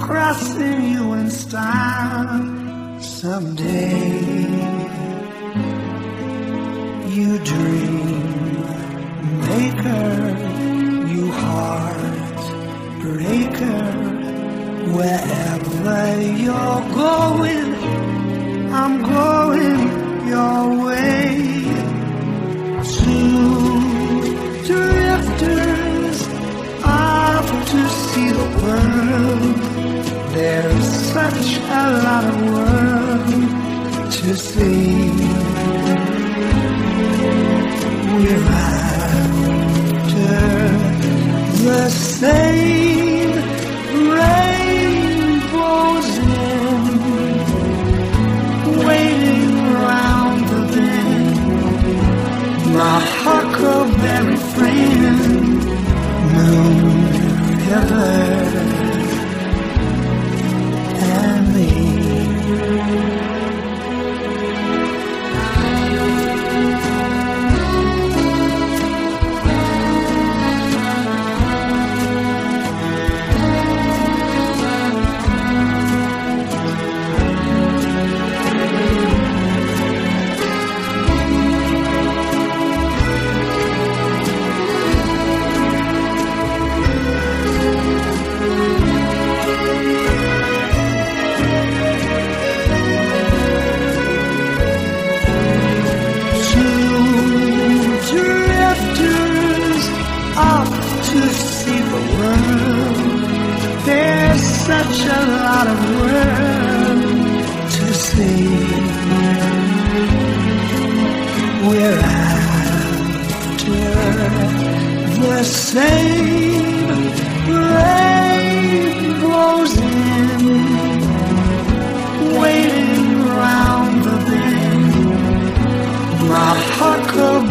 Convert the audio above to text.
crossing you in style someday. You dream maker, you heartbreaker. Wherever you're going, I'm going your way. Two drifters off to see the world. There's such a lot of world to see. We're after the same rainbows in, waiting round the bend. My huckleberry friend, Moon River and me. Such a lot of world to see. We're after the same rainbows in, waiting round the bend. My huckleberry